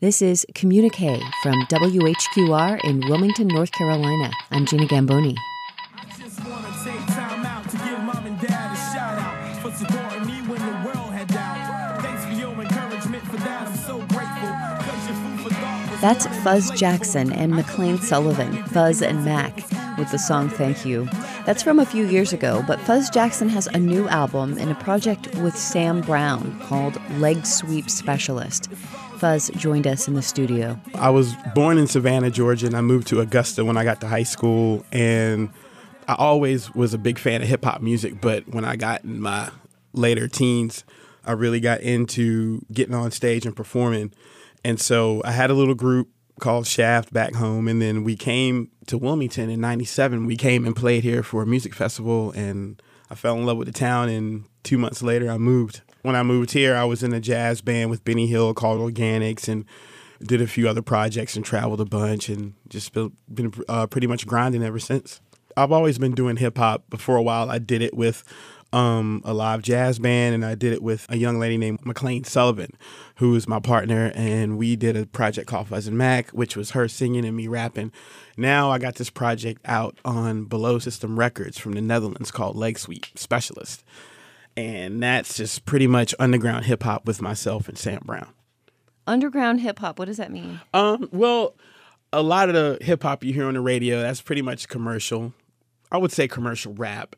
This is Communique from WHQR in Wilmington, North Carolina. I'm Gina Gamboni. I just want to take time out to give mom and dad a shout out for supporting me when the world had doubt. Thanks for your encouragement, for that I'm so grateful. 'Cause your food for thought was That's Fuzz Jackson and McLean Sullivan, Fuzz and Mac, with the song Thank You. That's from a few years ago, but Fuzz Jackson has a new album and a project with Sam Brown called Leg Sweep Specialist. Fuzz joined us in the studio. I was born in Savannah, Georgia, and I moved to Augusta when I got to high school. And I always was a big fan of hip-hop music, but when I got in my later teens, I really got into getting on stage and performing. And so I had a little group called Shaft back home, and then we came to Wilmington in 97. We came and played here for a music festival, and I fell in love with the town, and 2 months later I moved. When I moved here, I was in a jazz band with Benny Hill called Organics and did a few other projects and traveled a bunch and just been pretty much grinding ever since. I've always been doing hip-hop, but for a while I did it with a live jazz band, and I did it with a young lady named McLean Sullivan, who is my partner, and we did a project called Fuzz and Mac, which was her singing and me rapping. Now I got this project out on Below System Records from the Netherlands called Leg Sweep Specialist, and that's just pretty much underground hip-hop with myself and Sam Brown. Underground hip-hop, what does that mean? Well, a lot of the hip-hop you hear on the radio, that's pretty much commercial. I would say commercial rap.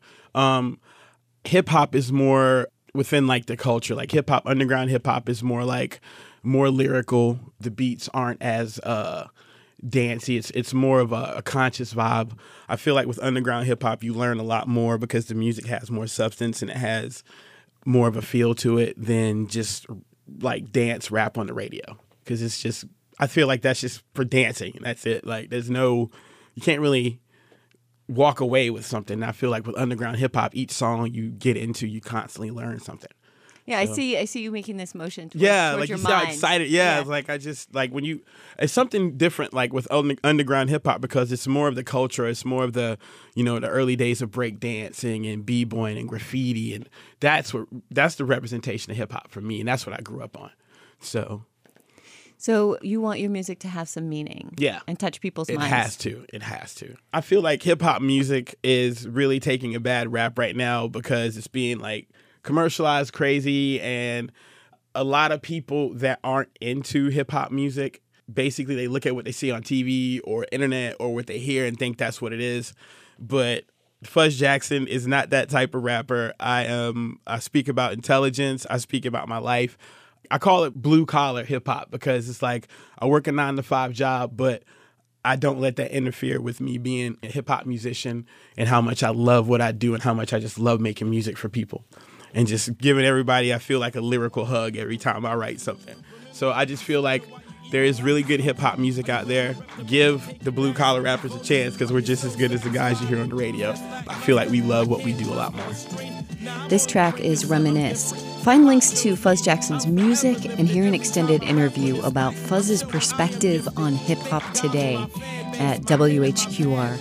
Hip-hop is more within like the culture. Like hip-hop, underground hip-hop is more like more lyrical. The beats aren't as dancey. It's more of a conscious vibe. I feel like with underground hip-hop, you learn a lot more because the music has more substance and it has more of a feel to it than just like dance rap on the radio. Because it's just, I feel like that's just for dancing. That's it. Like there's no, you can't really walk away with something. I feel like with underground hip hop, each song you get into, you constantly learn something. Yeah, so. I see you making this motion towards, towards like your you mind. See how excited. Yeah, it's like I just like when you, it's something different like with underground hip hop because it's more of the culture. It's more of the, the early days of break dancing and b-boying and graffiti, and that's the representation of hip hop for me, and that's what I grew up on. So you want your music to have some meaning, yeah, and touch people's minds. It has to. I feel like hip hop music is really taking a bad rap right now because it's being like commercialized crazy, and a lot of people that aren't into hip hop music, basically they look at what they see on TV or internet or what they hear and think that's what it is. But Fuzz Jackson is not that type of rapper. I speak about intelligence. I speak about my life. I call it blue collar hip hop because it's like I work a 9-to-5 job, but I don't let that interfere with me being a hip hop musician and how much I love what I do and how much I just love making music for people and just giving everybody, I feel like a lyrical hug every time I write something. So I just feel like there is really good hip hop music out there. Give the blue collar rappers a chance because we're just as good as the guys you hear on the radio. I feel like we love what we do a lot more. This track is Reminisce. Find links to Fuzz Jackson's music and hear an extended interview about Fuzz's perspective on hip-hop today at WHQR.org.